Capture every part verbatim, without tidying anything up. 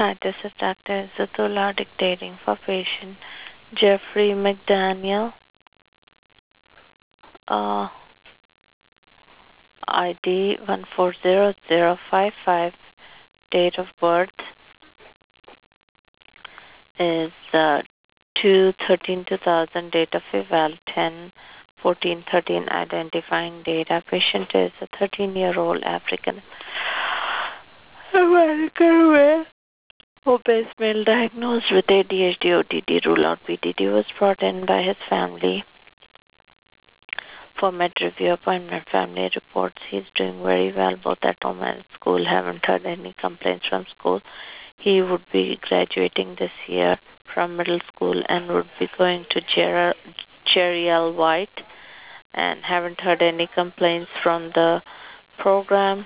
Hi, this is Doctor Zatullah dictating for patient Jeffrey McDaniel. Uh, I D one four zero zero five five. Date of birth is uh, two thirteen two thousand. Date of eval ten fourteen thirteen. Identifying data. Patient is a thirteen year old African American male. Obese male diagnosed with A D H D, O D D, rule out P D D, was brought in by his family for med review appointment. Family reports he's doing very well both at home and school. Haven't heard any complaints from school. He would be graduating this year from middle school and would be going to Jer- Jerry L. White, and haven't heard any complaints from the program.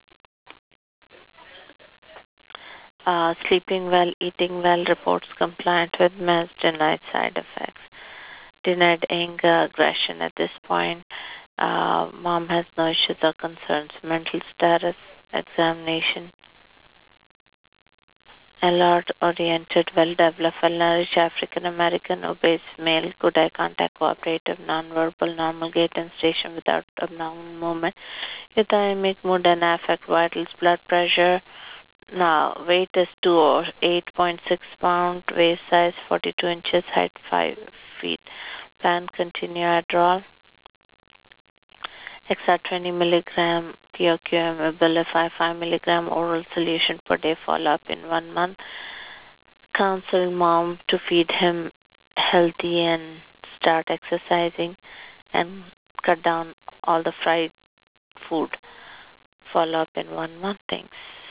Uh, sleeping well, eating well, reports compliant with meds, denied side effects, denied anger, aggression at this point. Uh, mom has no issues or concerns. Mental status, examination, alert, oriented, well developed, well nourished African American, obese male, good eye contact, cooperative, non-verbal, normal gait and station without abnormal movement, euthymic, mood and affect, vitals, blood pressure. Now, weight is two or eight point six pound, waist size forty-two inches, height five feet. Plan continue Adderall. Extra twenty milligram P O Q M, Abilify five milligram oral solution per day, follow up in one month. Counsel mom to feed him healthy and start exercising and cut down all the fried food. Follow up in one month. Thanks.